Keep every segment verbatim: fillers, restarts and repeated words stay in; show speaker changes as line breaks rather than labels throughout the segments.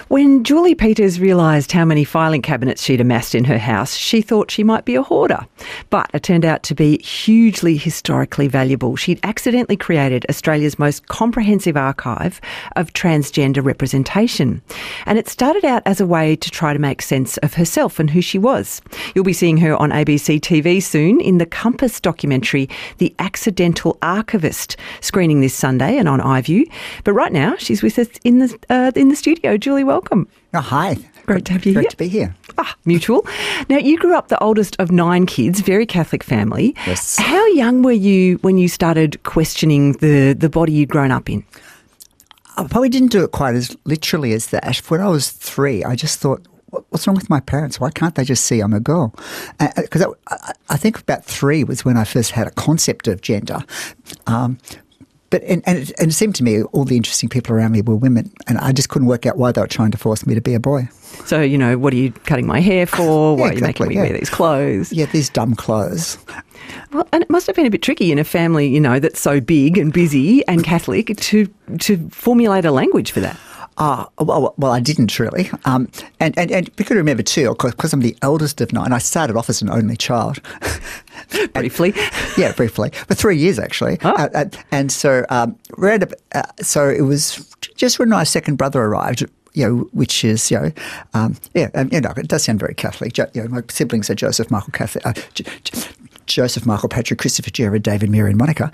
When Julie Peters realised how many filing cabinets she'd amassed in her house, she thought she might be a hoarder. But it turned out to be hugely historically valuable. She'd accidentally created Australia's most comprehensive archive of transgender representation. And it started out as a way to try to make sense of herself and who she was. You'll be seeing her on A B C T V soon in the Compass documentary, The Accidental Archivist, screening this Sunday and on iView. But right now, she's with us in the uh, in the studio. Julie, welcome.
Oh, hi.
Great to have you
Great
here.
to be here.
Ah, mutual. Now, you grew up the oldest of nine kids, very Catholic family.
Yes.
How young were you when you started questioning the, the body you'd grown up in?
I probably didn't do it quite as literally as that. When I was three, I just thought, what's wrong with my parents? Why can't they just see I'm a girl? Because uh, I, I think about three was when I first had a concept of gender. Um, But and, and, it, and it seemed to me all the interesting people around me were women, and I just couldn't work out why they were trying to force me to be a boy.
So, you know, what are you cutting my hair for? Why
Yeah,
are you
exactly,
making me
yeah.
wear these clothes?
Yeah, these dumb clothes.
Well, and it must have been a bit tricky in a family, you know, that's so big and busy and Catholic to to formulate a language for that.
Ah, uh, well, well, I didn't really. Um, and, and, and you could remember too, because I'm the eldest of nine, I started off as an only child.
Briefly.
And, yeah, briefly. For three years, actually.
Oh.
Uh, uh, and so, um, right up, uh, so it was just when my second brother arrived, you know, which is, you know, um, yeah, um, you know, it does sound very Catholic. Jo- you know, my siblings are Joseph, Michael, Catholic, uh, J- J- Joseph, Michael, Patrick, Christopher, Jared, David, Mary, and Monica.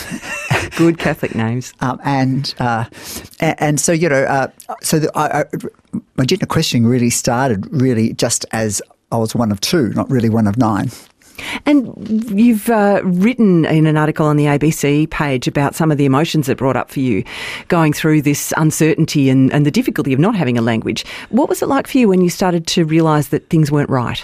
Good Catholic names.
Um, and, uh, and and so you know, uh, so the, I, I, my gender questioning really started really just as I was one of two, not really one of nine.
And you've uh, written in an article on the A B C page about some of the emotions that brought up for you going through this uncertainty and, and the difficulty of not having a language. What was it like for you when you started to realise that things weren't right?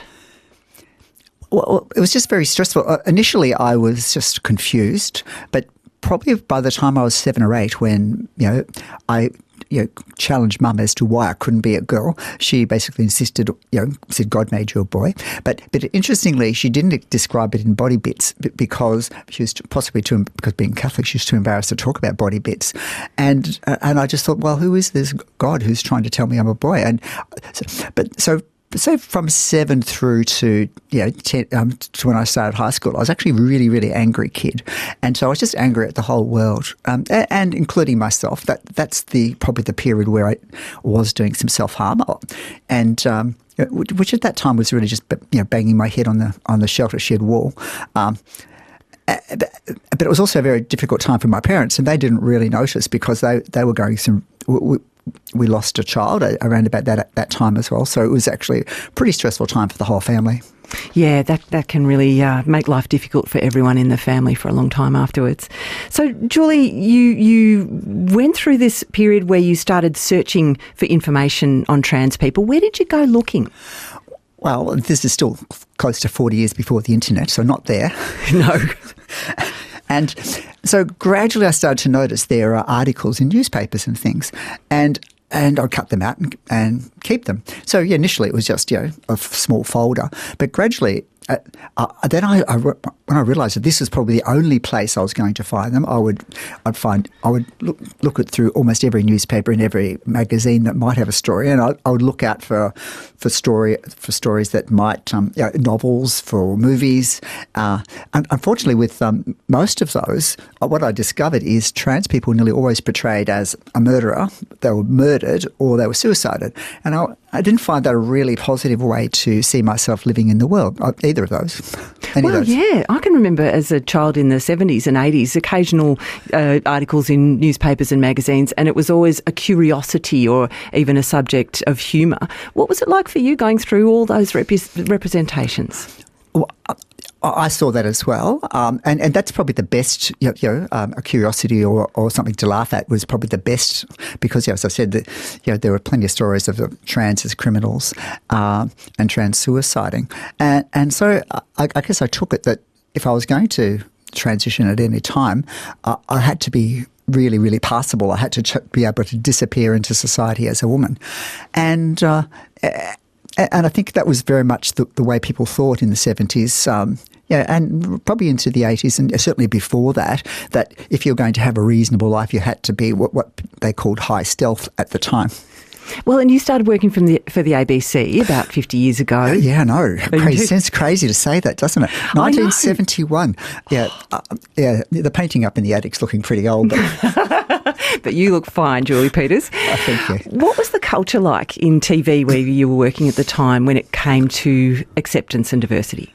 Well, it was just very stressful. Uh, initially, I was just confused, but probably by the time I was seven or eight, when you know I you know challenged Mum as to why I couldn't be a girl, she basically insisted, you know, said God made you a boy. But but interestingly, she didn't describe it in body bits because she was possibly too because being Catholic, she was too embarrassed to talk about body bits, and uh, and I just thought, well, who is this God who's trying to tell me I'm a boy? And so, but so. So from seven through to you know ten, um, to when I started high school, I was actually a really, really angry kid, and so I was just angry at the whole world, um, and, and including myself. That that's the probably the period where I was doing some self harm, and um, which at that time was really just you know banging my head on the on the shelter shed wall. Um, but it was also a very difficult time for my parents, and they didn't really notice because they they were going some. We, we lost a child around about that at that time as well. So it was actually a pretty stressful time for the whole family.
Yeah, that, that can really uh, make life difficult for everyone in the family for a long time afterwards. So, Julie, you you went through this period where you started searching for information on trans people. Where did you go looking?
Well, this is still close to forty years before the internet, so not there.
No.
And so gradually I started to notice there are articles in newspapers and things, and and I'd cut them out and, and keep them. So yeah, initially it was just you know a small folder, but gradually uh, uh, then I, I when I realised that this was probably the only place I was going to find them, I would I'd find I would look look at through almost every newspaper and every magazine that might have a story, and I, I would look out for for story for stories that might um, you know, novels, for movies. Uh, and unfortunately, with um, most of those, uh, what I discovered is trans people nearly always portrayed as a murderer. They were murdered or they were suicided, and I, I didn't find that a really positive way to see myself living in the world. Either of those. Any
well,
of those.
yeah, I can remember as a child in the seventies and eighties, occasional uh, articles in newspapers and magazines, and it was always a curiosity or even a subject of humour. What was it like for you going through all those rep- representations?
Well, I saw that as well, um, and, and that's probably the best, you know, you know um, a curiosity or, or something to laugh at was probably the best because, you know, as I said, that, you know, there were plenty of stories of trans as criminals uh, and trans suiciding. And, and so I, I guess I took it that if I was going to transition at any time, uh, I had to be really, really passable. I had to ch- be able to disappear into society as a woman. And uh, and I think that was very much the, the way people thought in the seventies, um, yeah, and probably into the eighties and certainly before that, that if you're going to have a reasonable life, you had to be what, what they called high stealth at the time.
Well, and you started working from the, for the A B C about fifty years ago.
Uh, yeah, I know. Crazy, sounds crazy to say that, doesn't it? nineteen seventy-one. Yeah, uh, yeah. The painting up in the attic's looking pretty old, but
but you look fine, Julie Peters.
Oh, thank you.
What was the culture like in T V where you were working at the time when it came to acceptance and diversity?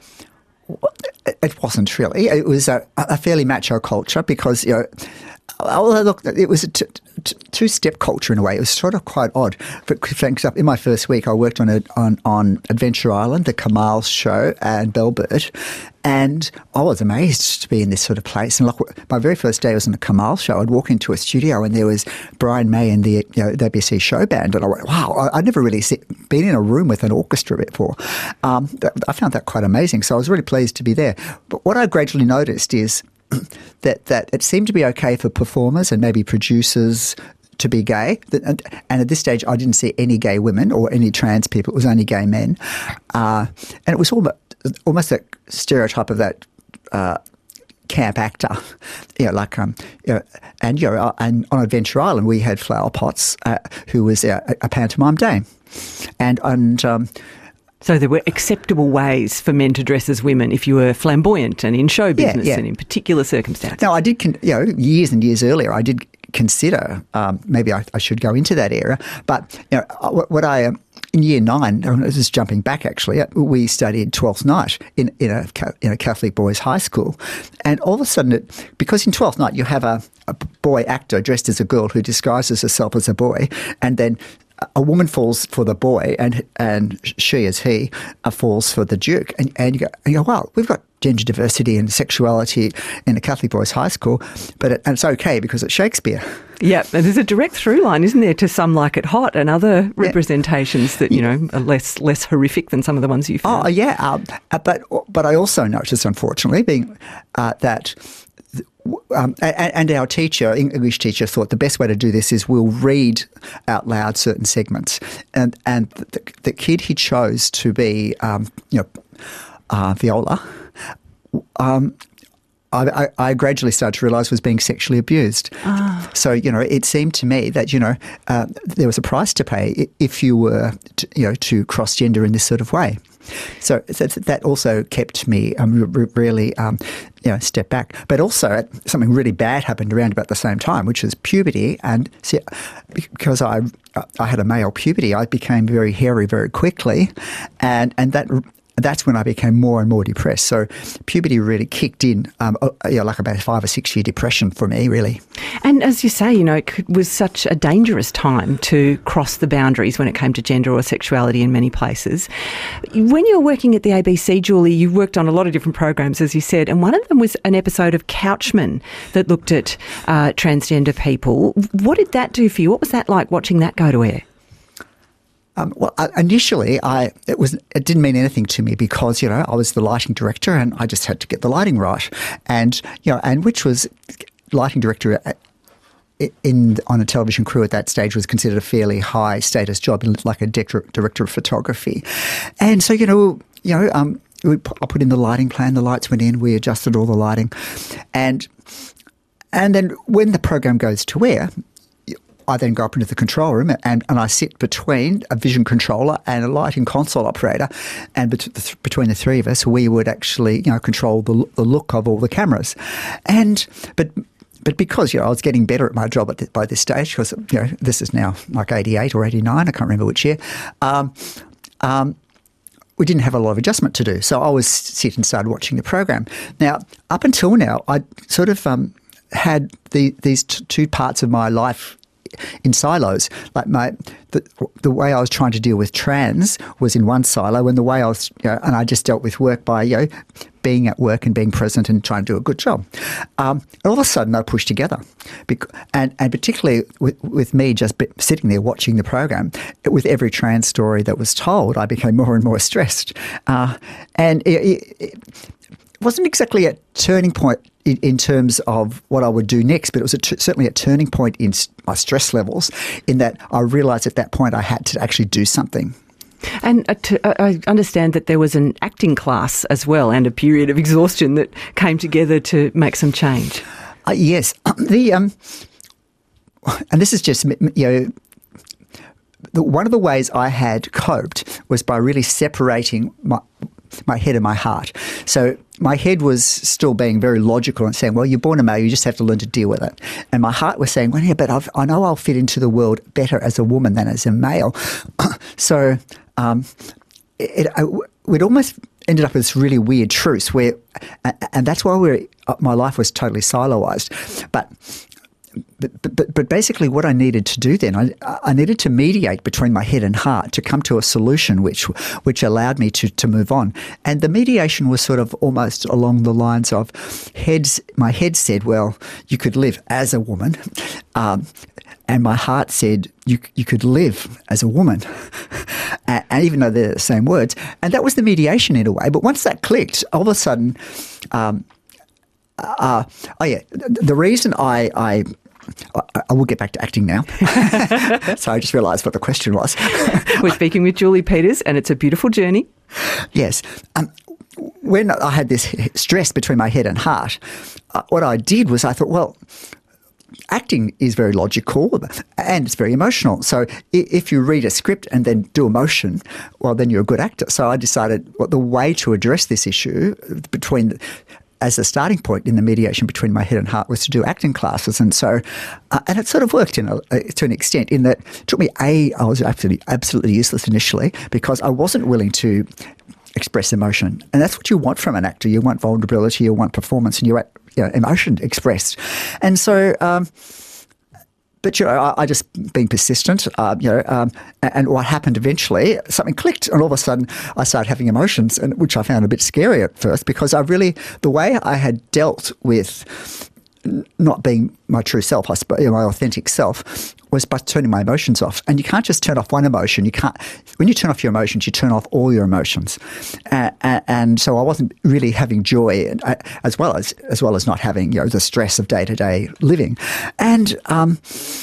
It wasn't really. It was a, a fairly macho culture because, you know, oh, look, it was a t- t- two-step culture in a way. It was sort of quite odd. For example, in my first week, I worked on a, on, on Adventure Island, the Kamal show, and Bellbird, and I was amazed to be in this sort of place. And look, my very first day was on the Kamal show. I'd walk into a studio and there was Brian May and the, you know, the A B C show band, and I went, wow, I'd never really see, been in a room with an orchestra before. Um, I found that quite amazing, so I was really pleased to be there. But what I gradually noticed is that that it seemed to be okay for performers and maybe producers to be gay. And, and at this stage, I didn't see any gay women or any trans people. It was only gay men. Uh, and it was almost, almost a stereotype of that uh, camp actor, you know, like, um, you know, and, you know, and on Adventure Island, we had Flower Potts, uh, who was a, a pantomime dame. And, and, um,
So there were acceptable ways for men to dress as women if you were flamboyant and in show business
yeah, yeah.
and in particular circumstances.
Now, I did, con- you know, years and years earlier, I did consider um, maybe I, I should go into that era. But, you know, what, what I, um, in year nine, this is jumping back actually, we studied Twelfth Night in, in, a, in a Catholic boys' high school. And all of a sudden, it, because in Twelfth Night you have a, a boy actor dressed as a girl who disguises herself as a boy, and then a woman falls for the boy and and she as he uh, falls for the Duke. And, and, you go, and you go, wow, we've got gender diversity and sexuality in a Catholic boys' high school, but it, and it's okay because it's Shakespeare.
Yeah, and there's a direct through line, isn't there, to Some Like It Hot and other representations yeah. that, you know, are less less horrific than some of the ones you found.
Oh, yeah. Um, but, but I also noticed, unfortunately, being uh, that... Um, and, and our teacher, English teacher, thought the best way to do this is we'll read out loud certain segments. And and the, the kid he chose to be, um, you know, uh, Viola, um, I, I gradually started to realise was being sexually abused. Ah. So, you know, it seemed to me that, you know, uh, there was a price to pay if you were, to, you know, to cross gender in this sort of way. So that also kept me um, really, um, you know, step back. But also something really bad happened around about the same time, which was puberty. And see, because I I had a male puberty, I became very hairy very quickly, and and that. That's when I became more and more depressed. So puberty really kicked in, um, you know, like about a five or six year depression for me, really.
And as you say, you know, it was such a dangerous time to cross the boundaries when it came to gender or sexuality in many places. When you were working at the A B C, Julie, you worked on a lot of different programs, as you said, and one of them was an episode of Couchman that looked at uh, transgender people. What did that do for you? What was that like watching that go to air?
Um, well, initially, I it was it didn't mean anything to me because, you know, I was the lighting director and I just had to get the lighting right, and you know, and which was lighting director in on a television crew at that stage was considered a fairly high status job, like a director, director of photography, and so you know, you know, um, we put, I put in the lighting plan, the lights went in, we adjusted all the lighting, and and then when the program goes to air, I then go up into the control room and, and I sit between a vision controller and a lighting console operator, and bet- between the three of us, we would actually, you know, control the, the look of all the cameras. And but but because, you know, I was getting better at my job at the, by this stage, because, you know, this is now like eighty-eight or eighty-nine, I can't remember which year. Um, um, we didn't have a lot of adjustment to do, so I was sit and started watching the program. Now, up until now, I sort of um, had the, these t- two parts of my life in silos. Like my the, the way I was trying to deal with trans was in one silo, and the way I was, you know, and I just dealt with work by, you know, being at work and being present and trying to do a good job. Um, all of a sudden, they pushed together, Bec- and and particularly with, with me just be, sitting there watching the program, with every trans story that was told, I became more and more stressed, uh, and it, it, it wasn't exactly a turning point in, in terms of what I would do next, but it was a t- certainly a turning point in my stress levels, in that I realised at that point I had to actually do something.
And uh, to, uh, I understand that there was an acting class as well, and a period of exhaustion that came together to make some change.
Uh, yes. The um, and this is just, you know, the, one of the ways I had coped was by really separating my my head and my heart. So my head was still being very logical and saying, well, you're born a male, you just have to learn to deal with it. And my heart was saying, well, yeah, but I've, I know I'll fit into the world better as a woman than as a male. so um, it, it, it almost ended up with this really weird truce where, and that's why we're, my life was totally siloized. But But, but but basically what I needed to do then, I, I needed to mediate between my head and heart to come to a solution which which allowed me to, to move on. And the mediation was sort of almost along the lines of heads. My head said, well, you could live as a woman. Um, and my heart said, you you could live as a woman. and, and even though they're the same words. And that was the mediation in a way. But once that clicked, all of a sudden, um, uh, oh yeah, the, the reason I... I I, I will get back to acting now. So I just realised what the question was.
We're speaking with Julie Peters, and it's a beautiful journey.
Yes. Um, when I had this stress between my head and heart, uh, what I did was I thought, well, acting is very logical and it's very emotional. So if you read a script and then do emotion, well, then you're a good actor. So I decided what the way to address this issue between the, as a starting point in the mediation between my head and heart was to do acting classes. And so, uh, and it sort of worked in a, uh, to an extent in that it took me, A, I was absolutely, absolutely useless initially because I wasn't willing to express emotion. And that's what you want from an actor. You want vulnerability, you want performance, and you want, you know, emotion expressed. And so, um, But, you know, I, I just being persistent, uh, you know, um, and, and what happened eventually, something clicked and all of a sudden I started having emotions, and which I found a bit scary at first because I really, the way I had dealt with not being my true self, I suppose, you know, my authentic self, was by turning my emotions off. And you can't just turn off one emotion. You can't, when you turn off your emotions, you turn off all your emotions. Uh, and, and so I wasn't really having joy, and, uh, as well as as well as not having, you know, the stress of day to day living. And um,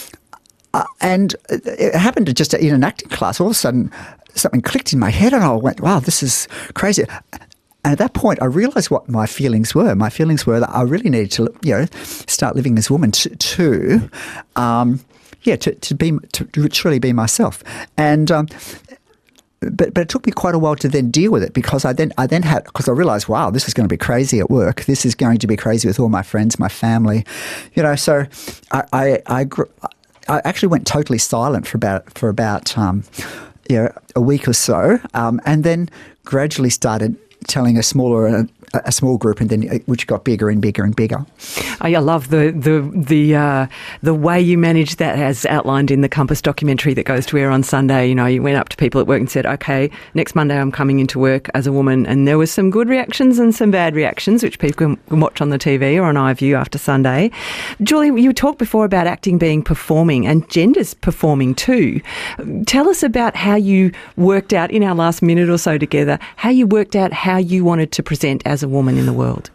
uh, and it happened to just in an acting class. All of a sudden, something clicked in my head, and I went, "Wow, this is crazy." And at that point, I realised what my feelings were. My feelings were that I really needed to, you know, start living as a woman to, to um, yeah, to, to be to truly be myself. And um, but but it took me quite a while to then deal with it because I then I then had because I realised, wow, this is going to be crazy at work. This is going to be crazy with all my friends, my family, you know. So I I I, grew, I actually went totally silent for about for about um, you know, a week or so, um, and then gradually started telling a smaller a, a small group, and then which got bigger and bigger and bigger.
I love the the the uh, the way you managed that, as outlined in the Compass documentary that goes to air on Sunday. You know, you went up to people at work and said, "Okay, next Monday I'm coming into work as a woman," and there was some good reactions and some bad reactions, which people can watch on the T V or on iView after Sunday. Julie, you talked before about acting being performing and genders performing too. Tell us about how you worked out in our last minute or so together, how you worked out how you wanted to present as a woman in the world.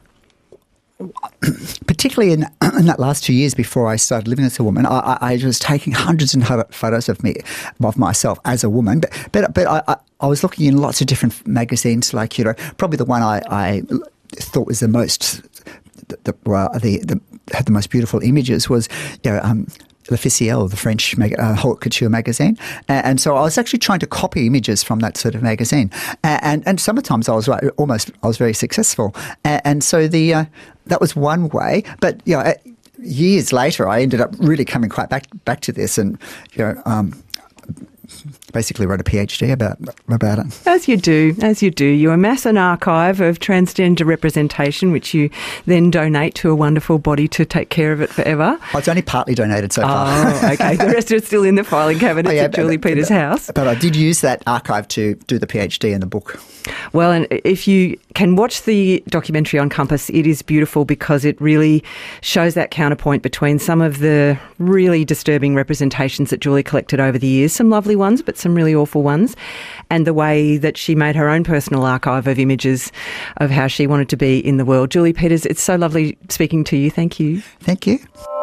Particularly in, in that last two years before I started living as a woman, I, I, I was taking hundreds and hundreds of photos of me, of myself as a woman. But but, but I, I was looking in lots of different magazines, like, you know, probably the one I, I thought was the most, the, the, the, the had the most beautiful images was, you know, um, L'Officiel, the French mag- uh, haute couture magazine. And, and so I was actually trying to copy images from that sort of magazine. And and, and sometimes I was right, almost, I was very successful. And, and so the uh, that was one way. But, you know, years later, I ended up really coming quite back back to this, and, you know, um, basically wrote a PhD about about it.
As you do, as you do. You amass an archive of transgender representation, which you then donate to a wonderful body to take care of it forever.
Oh, it's only partly donated so far.
Oh, okay. The rest is still in the filing cabinet oh, yeah, at Julie
but,
Peters'
but,
house.
But I did use that archive to do the PhD in the book.
Well, and if you can watch the documentary on Compass, it is beautiful because it really shows that counterpoint between some of the really disturbing representations that Julie collected over the years, some lovely ones, but some really awful ones, and the way that she made her own personal archive of images of how she wanted to be in the world. Julie Peters, it's so lovely speaking to you. Thank you.
Thank you.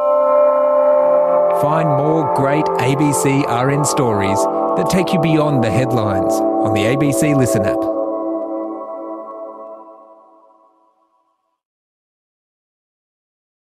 Find more great A B C R N stories that take you beyond the headlines on the A B C Listen app.